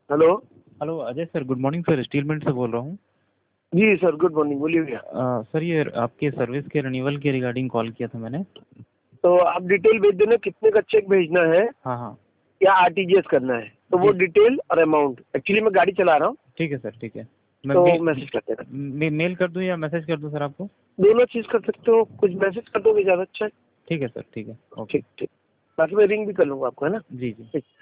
Hello. Hello Ajay sir, good morning sir, steel mint से बोल रहा हूँ। जी सर, गुड मॉर्निंग, बोलिए भैया। सर ये आपके सर्विस के रिन्यूअल के रिगार्डिंग कॉल किया था मैंने। तो आप डिटेल भेज देना, कितने का चेक भेजना है हाँ हाँ। या आरटीजीएस करना है, तो वो डिटेल और अमाउंट। एक्चुअली मैं गाड़ी चला रहा हूँ, ठीक है सर, ठीक है। तो मैसेज कर देना। मेल कर दूँ या मैसेज कर दूँ सर आपको? दोनों चीज कर सकते हो, कुछ मैसेज कर दोगे ज्यादा अच्छा है। ठीक है सर, ठीक है, ओके। ठीक ठीक, बाकी मैं रिंग भी कर लूंगा आपको, है ना। जी जी।